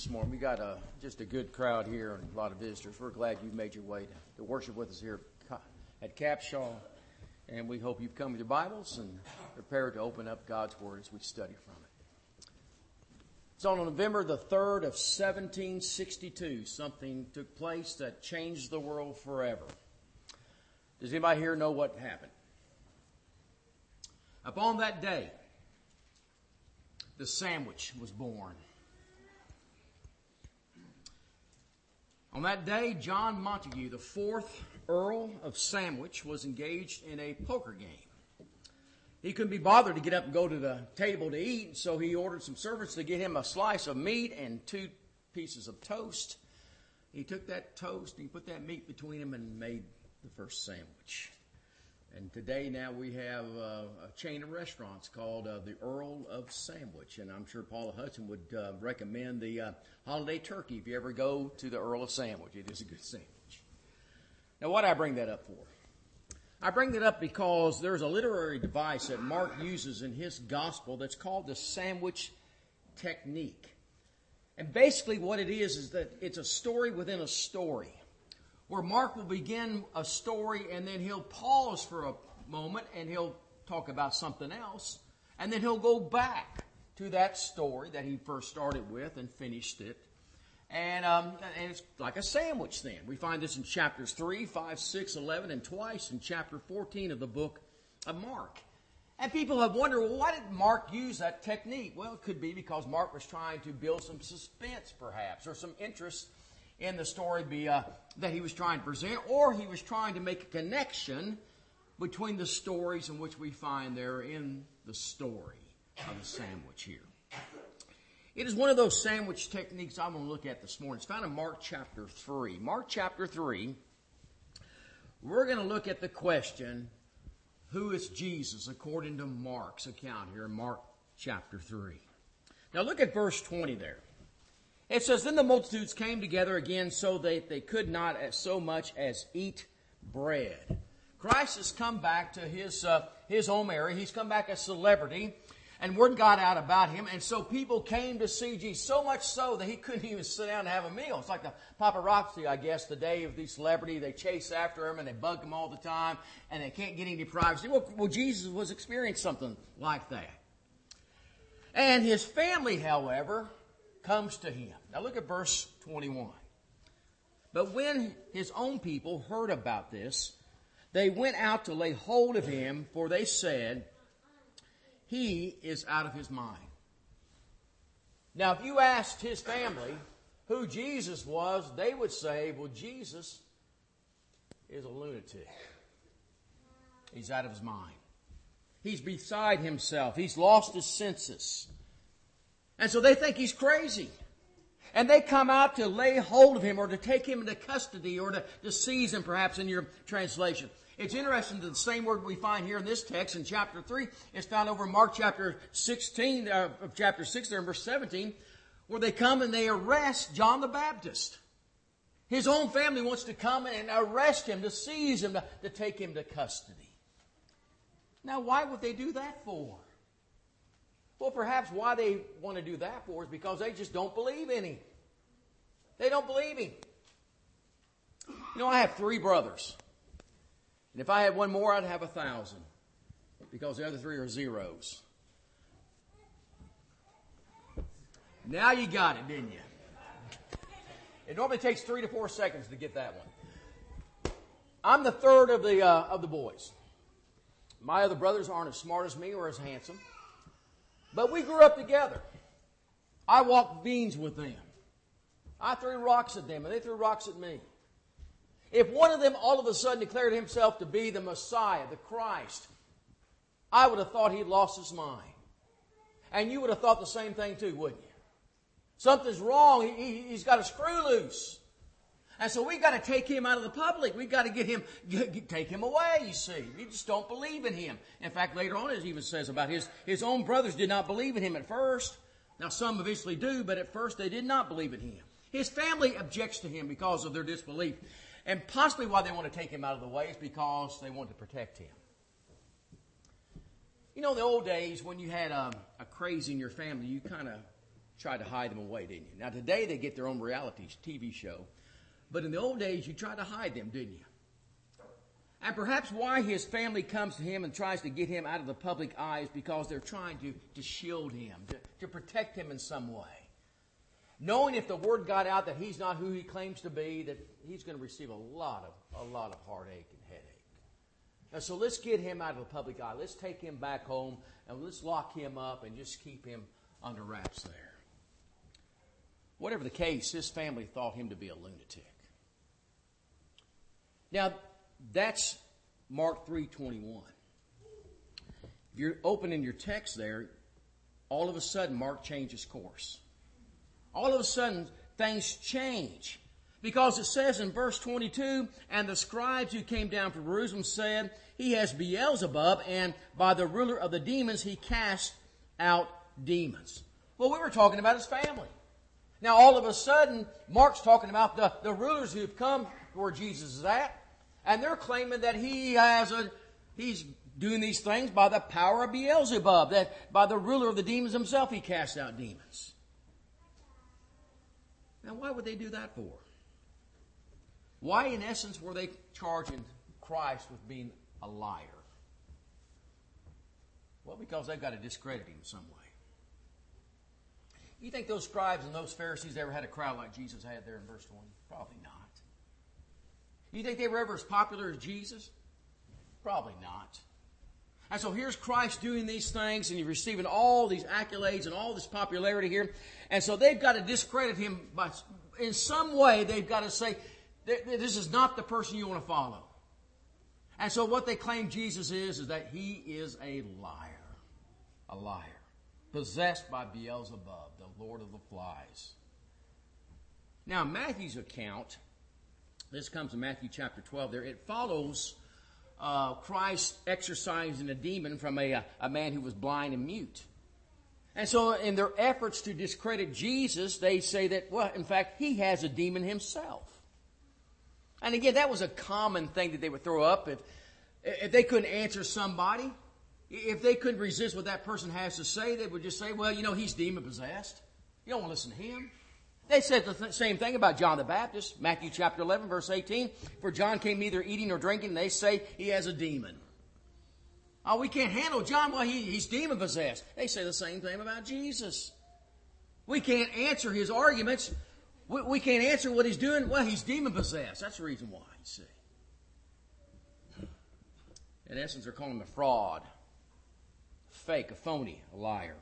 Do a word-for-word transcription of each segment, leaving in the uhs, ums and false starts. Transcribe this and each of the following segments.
this morning. We got a, just a good crowd here and a lot of visitors. We're glad you made your way to, to worship with us here at Capshaw. And we hope you've come with your Bibles and prepared to open up God's Word as we study from it. It's on November the third of seventeen sixty-two. Something took place that changed the world forever. Does anybody here know what happened? Upon that day, the sandwich was born. On that day, John Montague, the fourth Earl of Sandwich, was engaged in a poker game. He couldn't be bothered to get up and go to the table to eat, so he ordered some servants to get him a slice of meat and two pieces of toast. He took that toast and he put that meat between them and made the first sandwich. And today now we have uh, a chain of restaurants called uh, the Earl of Sandwich. And I'm sure Paula Hudson would uh, recommend the uh, holiday turkey if you ever go to the Earl of Sandwich. It is a good sandwich. Now, why do I bring that up for? I bring that up because there's a literary device that Mark uses in his gospel that's called the sandwich technique. And basically what it is is that it's a story within a story, where Mark will begin a story and then he'll pause for a moment and he'll talk about something else. And then he'll go back to that story that he first started with and finished it. And, um, and it's like a sandwich then. We find this in chapters three, five, six, eleven, and twice in chapter fourteen of the book of Mark. And people have wondered, well, why did Mark use that technique? Well, it could be because Mark was trying to build some suspense perhaps, or some interest in the story be, uh, that he was trying to present, or he was trying to make a connection between the stories in which we find there in the story of the sandwich here. It is one of those sandwich techniques I'm going to look at this morning. It's found in Mark chapter three. Mark chapter three, we're going to look at the question, who is Jesus, according to Mark's account here in Mark chapter three. Now look at verse twenty there. It says, then the multitudes came together again so that they could not as so much as eat bread. Christ has come back to his uh, his home area. He's come back a celebrity, and word got out about him. And so people came to see Jesus, so much so that he couldn't even sit down and have a meal. It's like the paparazzi, I guess, the day of the celebrity. They chase after him and they bug him all the time, and they can't get any privacy. Well, well Jesus was experiencing something like that. And his family, however, comes to him. Now look at verse twenty-one. But when his own people heard about this, they went out to lay hold of him, for they said, he is out of his mind. Now if you asked his family who Jesus was, they would say, well, Jesus is a lunatic. He's out of his mind. He's beside himself. He's lost his senses. And so they think he's crazy. And they come out to lay hold of him or to take him into custody or to, to seize him, perhaps in your translation. It's interesting that the same word we find here in this text in chapter three is found over in Mark chapter sixteen, uh, of chapter six there in verse seventeen, where they come and they arrest John the Baptist. His own family wants to come and arrest him, to seize him, to, to take him to custody. Now, why would they do that for? Well, perhaps why they want to do that for is because they just don't believe in him. They don't believe him. You know, I have three brothers. And if I had one more, I'd have a thousand. Because the other three are zeros. Now you got it, didn't you? It normally takes three to four seconds to get that one. I'm the third of the, uh, of the boys. My other brothers aren't as smart as me or as handsome. But we grew up together. I walked beans with them. I threw rocks at them, and they threw rocks at me. If one of them all of a sudden declared himself to be the Messiah, the Christ, I would have thought he'd lost his mind. And you would have thought the same thing too, wouldn't you? Something's wrong. He, he, he's got a screw loose. And so we got to take him out of the public. We got to get him, get, take him away, you see. We just don't believe in him. In fact, later on it even says about his, his own brothers did not believe in him at first. Now some eventually do, but at first they did not believe in him. His family objects to him because of their disbelief. And possibly why they want to take him out of the way is because they want to protect him. You know, in the old days when you had a, a crazy in your family, you kind of tried to hide them away, didn't you? Now today they get their own reality T V show. But in the old days you tried to hide them, didn't you? And perhaps why his family comes to him and tries to get him out of the public eye is because they're trying to, to shield him, to, to protect him in some way. Knowing if the word got out that he's not who he claims to be, that he's going to receive a lot of, a lot of heartache and headache. And so let's get him out of the public eye. Let's take him back home and let's lock him up and just keep him under wraps there. Whatever the case, his family thought him to be a lunatic. Now, that's Mark three twenty-one. If you're opening your text there, all of a sudden Mark changes course. All of a sudden things change. Because it says in verse twenty-two, and the scribes who came down from Jerusalem said, he has Beelzebub, and by the ruler of the demons he cast out demons. Well, we were talking about his family. Now all of a sudden, Mark's talking about the, the rulers who've come where Jesus is at. And they're claiming that he has a, he's doing these things by the power of Beelzebub, that by the ruler of the demons himself he casts out demons. Now why would they do that for? Why in essence were they charging Christ with being a liar? Well, because they've got to discredit him in some way. You think those scribes and those Pharisees ever had a crowd like Jesus had there in verse twenty? Probably not. You think they were ever as popular as Jesus? Probably not. And so here's Christ doing these things, and he's receiving all these accolades and all this popularity here. And so they've got to discredit him by, in some way. They've got to say, this is not the person you want to follow. And so what they claim Jesus is, is that he is a liar. A liar. Possessed by Beelzebub, the Lord of the Flies. Now, Matthew's account, this comes in Matthew chapter twelve there, it follows uh, Christ exorcising a demon from a, a man who was blind and mute. And so in their efforts to discredit Jesus, they say that, well, in fact, he has a demon himself. And again, that was a common thing that they would throw up. If, if they couldn't answer somebody, if they couldn't resist what that person has to say, they would just say, well, you know, he's demon-possessed. You don't want to listen to him. They said the th- same thing about John the Baptist. Matthew chapter eleven, verse eighteen. For John came neither eating nor drinking, and they say he has a demon. Oh, we can't handle John. Well, he, he's demon-possessed. They say the same thing about Jesus. We can't answer his arguments. We, we can't answer what he's doing. Well, he's demon-possessed. That's the reason why, you see. In essence, they're calling him a fraud, fake, a phony, a liar.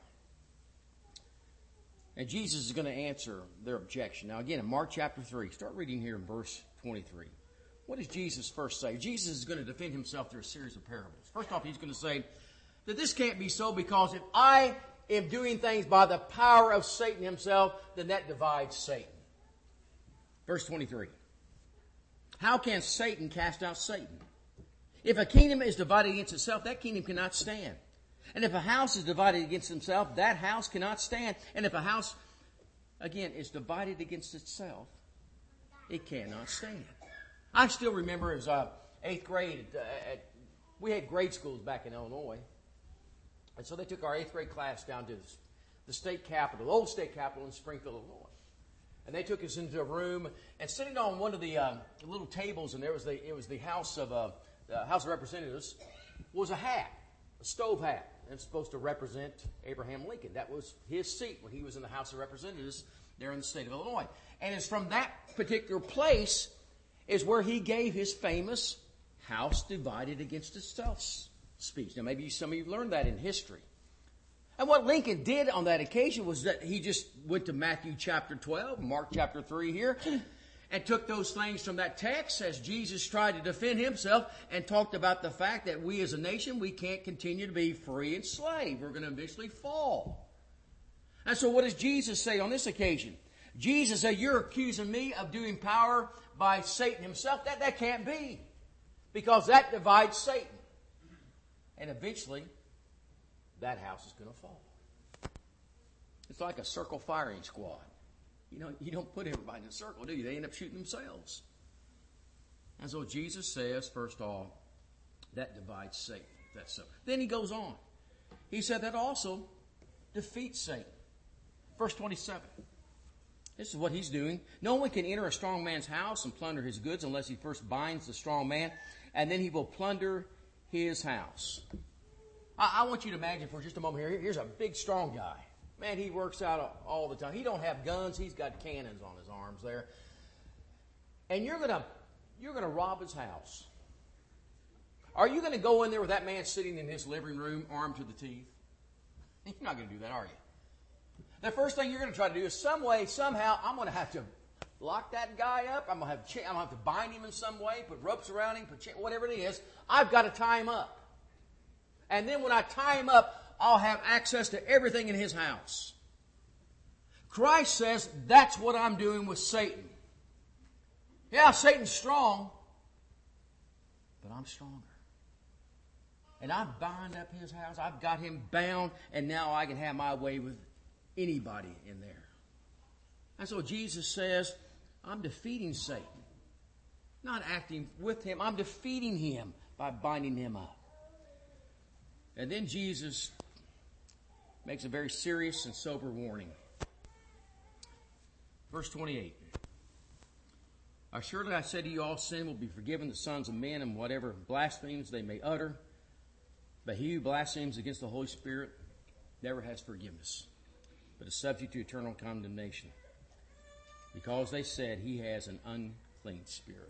And Jesus is going to answer their objection. Now again, in Mark chapter three, start reading here in verse twenty-three. What does Jesus first say? Jesus is going to defend himself through a series of parables. First off, he's going to say that this can't be so because if I am doing things by the power of Satan himself, then that divides Satan. Verse twenty-three. How can Satan cast out Satan? If a kingdom is divided against itself, that kingdom cannot stand. And if a house is divided against itself, that house cannot stand. And if a house, again, is divided against itself, it cannot stand. I still remember as uh, eighth grade, uh, at, we had grade schools back in Illinois. And so they took our eighth grade class down to the state capitol, the old state capitol in Springfield, Illinois. And they took us into a room, and sitting on one of the uh, little tables, and there was the, it was the House of uh, the House of Representatives, was a hat, a stove hat. And it's supposed to represent Abraham Lincoln. That was his seat when he was in the House of Representatives there in the state of Illinois. And it's from that particular place is where he gave his famous house divided against itself speech. Now maybe some of you learned that in history. And what Lincoln did on that occasion was that he just went to Matthew chapter twelve, Mark chapter three here, and took those things from that text as Jesus tried to defend himself and talked about the fact that we as a nation, we can't continue to be free and slave. We're going to eventually fall. And so what does Jesus say on this occasion? Jesus said, you're accusing me of doing power by Satan himself. That, that can't be. Because that divides Satan. And eventually, that house is going to fall. It's like a circle firing squad. You know, you don't put everybody in a circle, do you? They end up shooting themselves. And so Jesus says, first of all, that divides Satan. That's so. Then he goes on. He said that also defeats Satan. Verse twenty-seven. This is what he's doing. No one can enter a strong man's house and plunder his goods unless he first binds the strong man, and then he will plunder his house. I, I want you to imagine for just a moment here. Here's a big, strong guy. Man, he works out all the time. He don't have guns. He's got cannons on his arms there. And you're gonna you're gonna rob his house. Are you going to go in there with that man sitting in his living room, armed to the teeth? You're not going to do that, are you? The first thing you're going to try to do is some way, somehow, I'm going to have to lock that guy up. I'm going to have to, I'm going to, have to bind him in some way, put ropes around him, put whatever it is. I've got to tie him up. And then when I tie him up, I'll have access to everything in his house. Christ says that's what I'm doing with Satan. Yeah, Satan's strong, but I'm stronger. And I bind up his house. I've got him bound, and now I can have my way with anybody in there. And so Jesus says, I'm defeating Satan. Not acting with him. I'm defeating him by binding him up. And then Jesus makes a very serious and sober warning. Verse twenty-eight. Surely I say to you, all sin will be forgiven the sons of men, and whatever blasphemies they may utter. But he who blasphemes against the Holy Spirit never has forgiveness, but is subject to eternal condemnation, because they said he has an unclean spirit.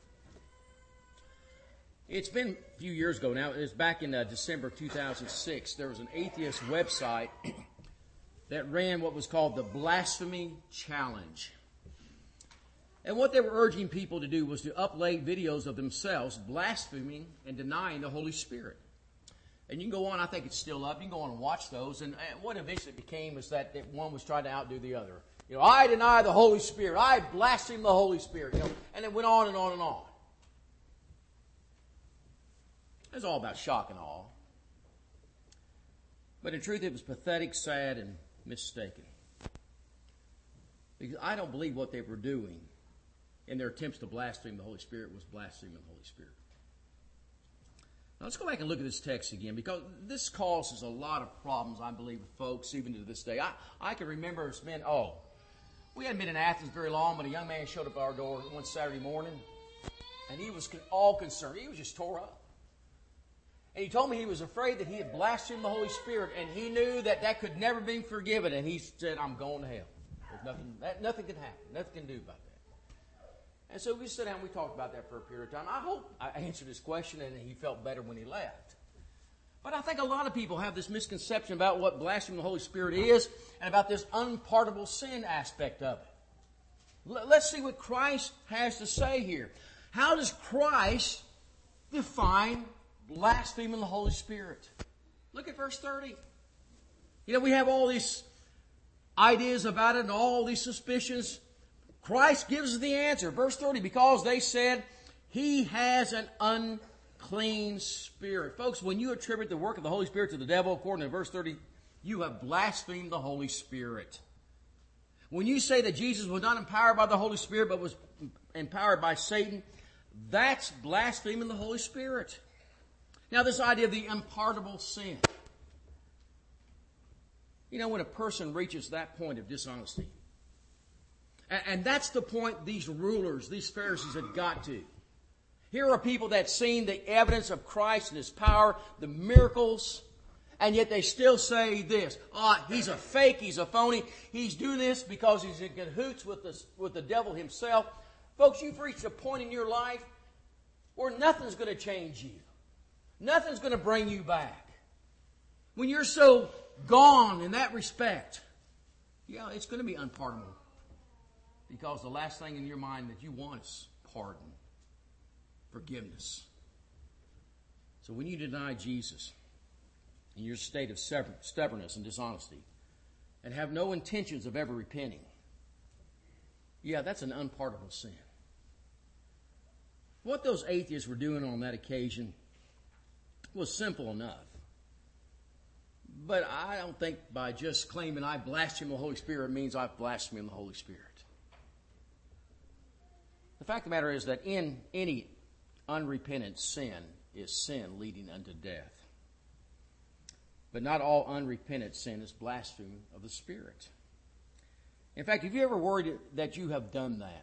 It's been a few years ago now. It was back in uh, December of two thousand six. There was an atheist website that ran what was called the Blasphemy Challenge. And what they were urging people to do was to upload videos of themselves blaspheming and denying the Holy Spirit. And you can go on, I think it's still up, you can go on and watch those. And what eventually became is that one was trying to outdo the other. You know, I deny the Holy Spirit. I blaspheme the Holy Spirit. You know, and it went on and on and on. It was all about shock and awe. But in truth, it was pathetic, sad, and mistaken. Because I don't believe what they were doing in their attempts to blaspheme the Holy Spirit was blaspheming the Holy Spirit. Now let's go back and look at this text again, because this causes a lot of problems, I believe, with folks, even to this day. I, I can remember it's been, oh, we hadn't been in Athens very long, but a young man showed up at our door one Saturday morning, and he was all concerned. He was just tore up. And he told me he was afraid that he had blasphemed the Holy Spirit, and he knew that that could never be forgiven, and he said, I'm going to hell. There's nothing, that, nothing can happen. Nothing can do about that. And so we sat down and we talked about that for a period of time. I hope I answered his question and he felt better when he left. But I think a lot of people have this misconception about what blaspheming the Holy Spirit is and about this unpardonable sin aspect of it. Let's see what Christ has to say here. How does Christ define blaspheming the Holy Spirit? Look at verse thirty. You know, we have all these ideas about it and all these suspicions. Christ gives us the answer. Verse thirty, because they said, he has an unclean spirit. Folks, when you attribute the work of the Holy Spirit to the devil, according to verse thirty, you have blasphemed the Holy Spirit. When you say that Jesus was not empowered by the Holy Spirit, but was empowered by Satan, that's blaspheming the Holy Spirit. Now, this idea of the unpardonable sin. You know, when a person reaches that point of dishonesty, and that's the point these rulers, these Pharisees had got to. Here are people that seen the evidence of Christ and His power, the miracles, and yet they still say this, oh, he's a fake, he's a phony, he's doing this because he's in cahoots with the, with the devil himself. Folks, you've reached a point in your life where nothing's going to change you. Nothing's going to bring you back. When you're so gone in that respect, yeah, it's going to be unpardonable. Because the last thing in your mind that you want is pardon, forgiveness. So when you deny Jesus in your state of stubbornness and dishonesty and have no intentions of ever repenting, yeah, that's an unpardonable sin. What those atheists were doing on that occasion was simple enough. But I don't think by just claiming I blaspheme the Holy Spirit means I've blasphemed the Holy Spirit. The fact of the matter is that in any unrepentant sin is sin leading unto death. But not all unrepentant sin is blasphemy of the Spirit. In fact, have you ever worried that you have done that?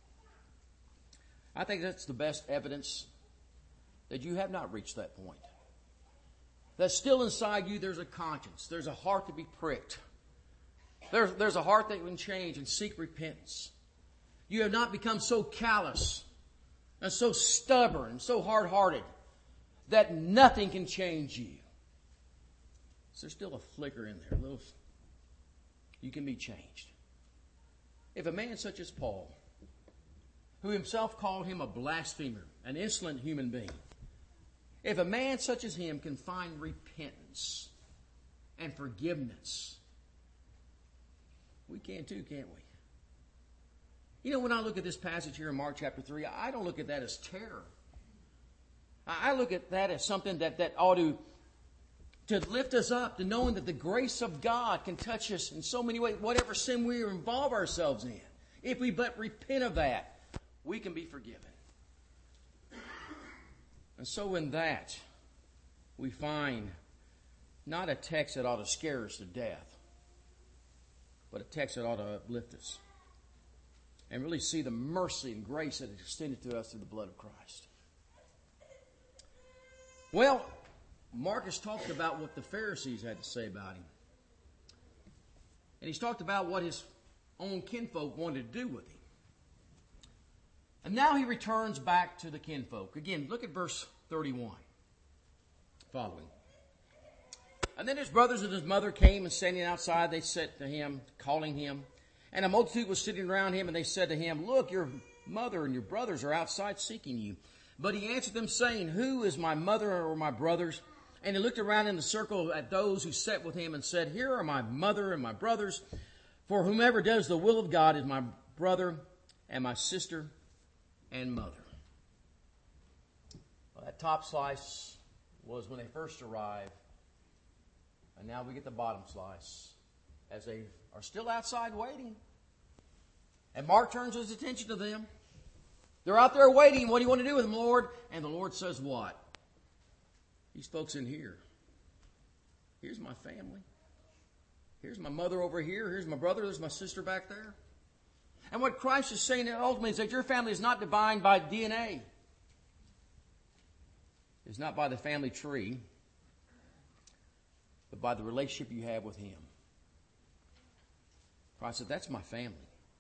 I think that's the best evidence that you have not reached that point. That still inside you there's a conscience. There's a heart to be pricked. There's, there's a heart that can change and seek repentance. You have not become so callous and so stubborn and so hard-hearted that nothing can change you. So there's still a flicker in there. A little, you can be changed. If a man such as Paul, who himself called him a blasphemer, an insolent human being, if a man such as him can find repentance and forgiveness, we can too, can't we? You know, when I look at this passage here in Mark chapter three, I don't look at that as terror. I look at that as something that, that ought to, to lift us up, to knowing that the grace of God can touch us in so many ways, whatever sin we involve ourselves in. If we but repent of that, we can be forgiven. And so in that, we find not a text that ought to scare us to death, but a text that ought to uplift us and really see the mercy and grace that is extended to us through the blood of Christ. Well, Marcus talked about what the Pharisees had to say about him. And he's talked about what his own kinfolk wanted to do with him. And now he returns back to the kinfolk. Again, look at verse thirty-one. Following. And then his brothers and his mother came, and standing outside, they said to him, calling him. And a multitude was sitting around him, and they said to him, Look, your mother and your brothers are outside seeking you. But he answered them, saying, Who is my mother or my brothers? And he looked around in the circle at those who sat with him and said, Here are my mother and my brothers. For whomever does the will of God is my brother and my sister and mother. Well, that top slice was when they first arrived. And now we get the bottom slice as they are still outside waiting. And Mark turns his attention to them. They're out there waiting. What do you want to do with them, Lord? And the Lord says what? These folks in here. Here's my family. Here's my mother over here. Here's my brother. There's my sister back there. And what Christ is saying ultimately is that your family is not defined by D N A. It's not by the family tree, but by the relationship you have with Him. Christ said, that's my family.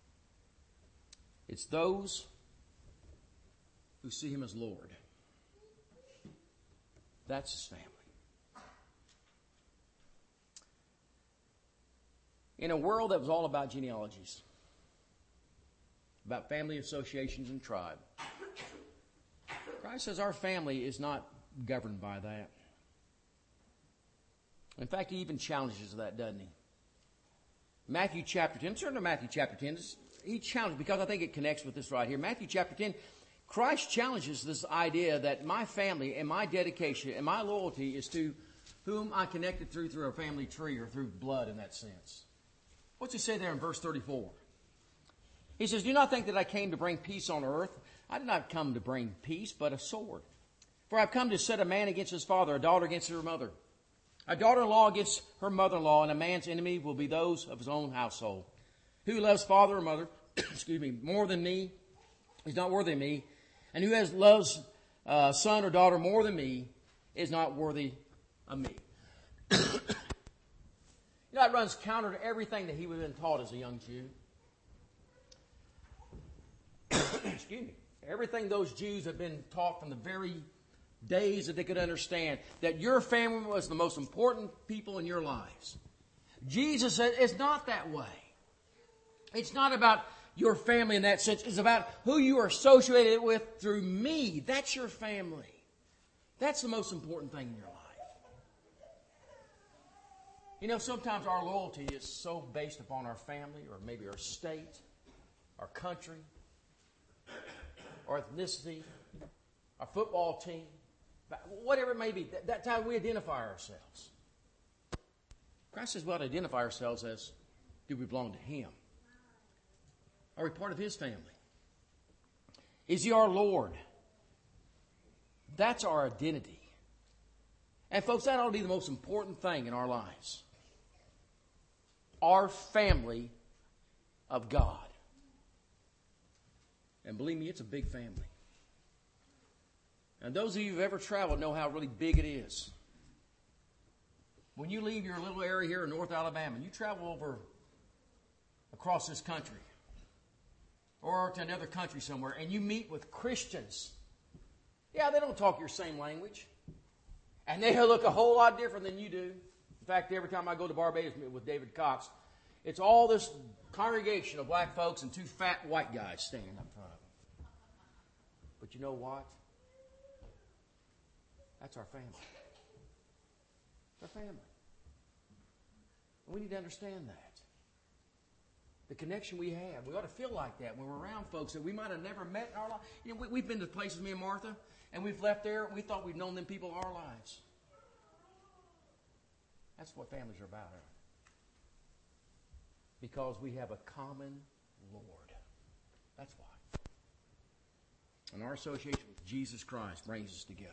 It's those who see Him as Lord. That's His family. In a world that was all about genealogies, about family associations and tribe, Christ says our family is not governed by that. In fact, He even challenges that, doesn't He? Matthew chapter ten, turn to Matthew chapter ten. He challenges, because I think it connects with this right here. Matthew chapter ten, Christ challenges this idea that my family and my dedication and my loyalty is to whom I connected through through a family tree or through blood in that sense. What's He say there in verse thirty-four? He says, do not think that I came to bring peace on earth. I did not come to bring peace, but a sword. For I've come to set a man against his father, a daughter against her mother, a daughter-in-law against her mother-in-law, and a man's enemy will be those of his own household. Who loves father or mother, excuse me, more than me is not worthy of me, and who has loves uh, son or daughter more than me is not worthy of me. You know, that runs counter to everything that he would have been taught as a young Jew. Excuse me. Everything those Jews have been taught from the very days that they could understand, that your family was the most important people in your lives. Jesus said it's not that way. It's not about your family in that sense. It's about who you are associated with through me. That's your family. That's the most important thing in your life. You know, sometimes our loyalty is so based upon our family or maybe our state, our country, our ethnicity, our football team, whatever it may be. That's how we identify ourselves. Christ says we ought to identify ourselves as, do we belong to Him? Are we part of His family? Is He our Lord? That's our identity. And folks, that ought to be the most important thing in our lives. Our family of God. And believe me, it's a big family. And those of you who've ever traveled know how really big it is. When you leave your little area here in North Alabama, you travel over across this country or to another country somewhere, and you meet with Christians. Yeah, they don't talk your same language. And they look a whole lot different than you do. In fact, every time I go to Barbados with David Cox, it's all this congregation of black folks and two fat white guys standing up front of them. But you know what? That's our family. It's our family. And we need to understand that. The connection we have. We ought to feel like that when we're around folks that we might have never met in our life. You know, we, we've been to places, me and Martha, and we've left there and we thought we'd known them people all our lives. That's what families are about. Because we have a common Lord. That's why. And our association with Jesus Christ brings us together.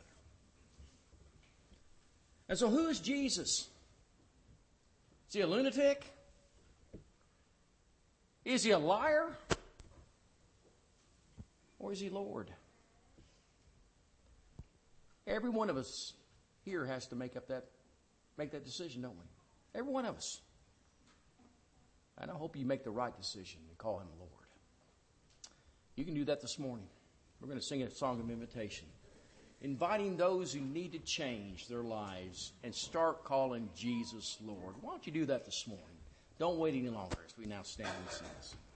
And so who is Jesus? Is he a lunatic? Is he a liar? Or is he Lord? Every one of us here has to make up that make that decision, don't we? Every one of us. And I hope you make the right decision and call him Lord. You can do that this morning. We're going to sing a song of invitation, inviting those who need to change their lives and start calling Jesus Lord. Why don't you do that this morning? Don't wait any longer as we now stand and sing this.